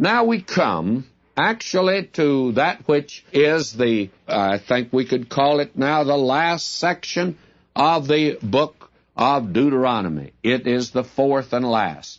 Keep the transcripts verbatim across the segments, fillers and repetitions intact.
Now we come actually to that which is the, I think we could call it now, the last section of the book of Deuteronomy. It is the fourth and last.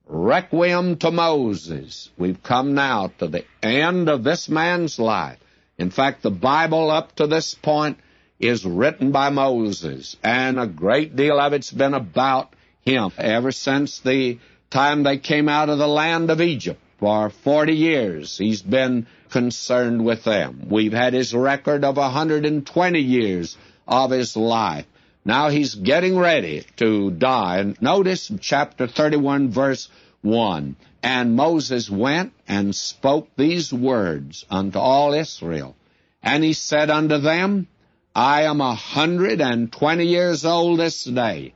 Requiem to Moses. We've come now to the end of this man's life. In fact, the Bible up to this point is written by Moses, and a great deal of it's been about him ever since the time they came out of the land of Egypt. For forty years, he's been concerned with them. We've had his record of one hundred twenty years of his life. Now he's getting ready to die. And notice chapter thirty-one, verse one. And Moses went and spoke these words unto all Israel. And he said unto them, I am a hundred and twenty years old this day.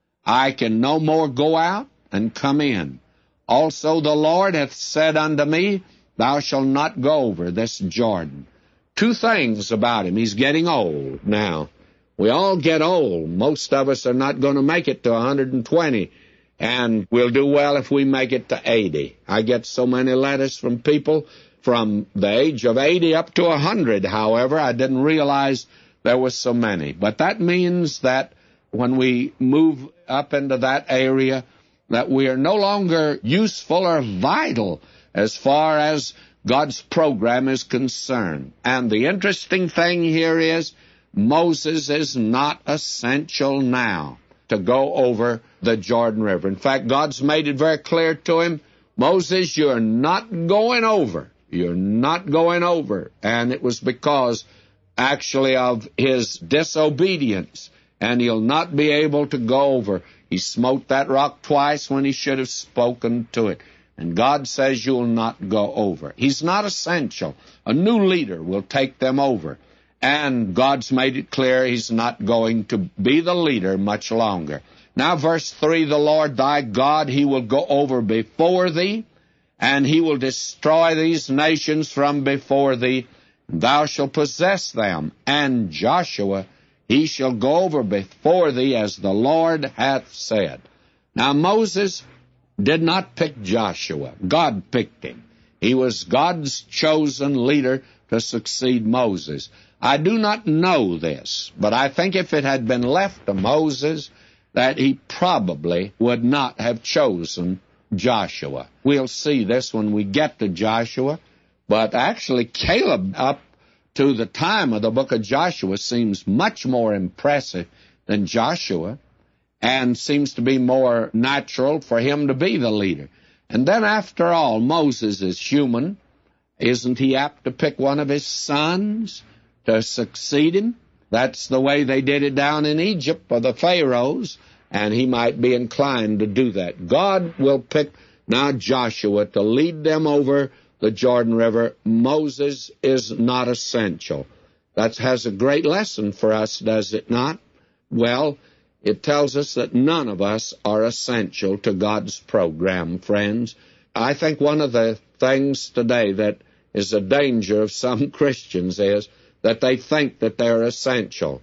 I can no more go out and come in. Also the Lord hath said unto me, Thou shalt not go over this Jordan. Two things about him. He's getting old now. We all get old. Most of us are not going to make it to one hundred twenty, and we'll do well if we make it to eighty. I get so many letters from people from the age of eighty up to one hundred, however. I didn't realize there were so many. But that means that when we move up into that area, that we are no longer useful or vital as far as God's program is concerned. And the interesting thing here is Moses is not essential now to go over the Jordan River. In fact, God's made it very clear to him, Moses, you're not going over. You're not going over. And it was because actually of his disobedience, and he'll not be able to go over. He smote that rock twice when he should have spoken to it. And God says you'll not go over. He's not essential. A new leader will take them over. And God's made it clear he's not going to be the leader much longer. Now, verse three, the Lord thy God, he will go over before thee, and he will destroy these nations from before thee. Thou shalt possess them. And Joshua, he shall go over before thee as the Lord hath said. Now, Moses did not pick Joshua. God picked him. He was God's chosen leader to succeed Moses. I do not know this, but I think if it had been left to Moses, that he probably would not have chosen Joshua. We'll see this when we get to Joshua, but actually Caleb, up to the time of the book of Joshua, seems much more impressive than Joshua, and seems to be more natural for him to be the leader. And then, after all, Moses is human. Isn't he apt to pick one of his sons to succeed him? That's the way they did it down in Egypt for the pharaohs, and he might be inclined to do that. God will pick now Joshua to lead them over the Jordan River. Moses is not essential. That has a great lesson for us, does it not? Well, it tells us that none of us are essential to God's program, friends. I think one of the things today that is a danger of some Christians is that they think that they're essential.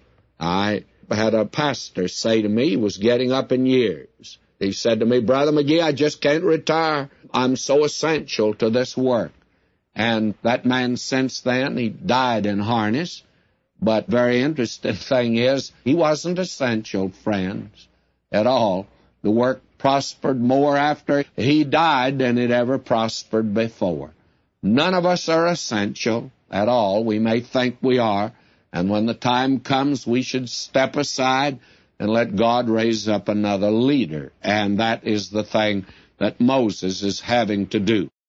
I had a pastor say to me, he was getting up in years. He said to me, Brother McGee, I just can't retire. I'm so essential to this work. And that man, since then, he died in harness. But very interesting thing is, he wasn't essential, friends, at all. The work prospered more after he died than it ever prospered before. None of us are essential at all. We may think we are, and when the time comes, we should step aside and let God raise up another leader. And that is the thing that Moses is having to do.